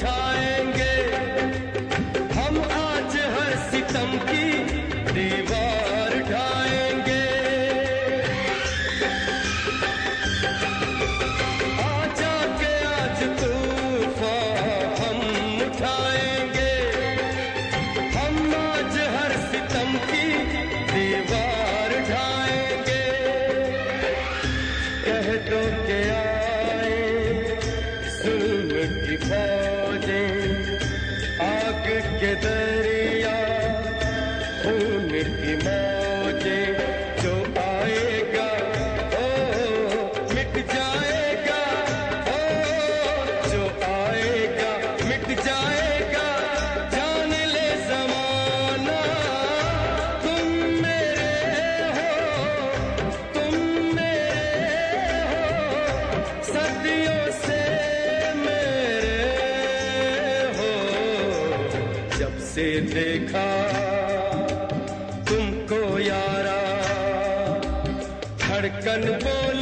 उठाएंगे, हम आज हर सितम की दीवार ढाएंगे। आजा के आज तूफान हम उठाएंगे, हम आज हर सितम की दीवार ढाएंगे। कह दो के आए जुल्म की फौजें, आग के दरिया खून की मौजें, जो आएगा ओ मिट जाएगा, ओ जो आएगा मिट जाएगा, जान ले ज़माना। तुम मेरे हो, तुम मेरे हो, सदियों से मेरे हो। जब से देखा तुमको यारा, धड़कन बोल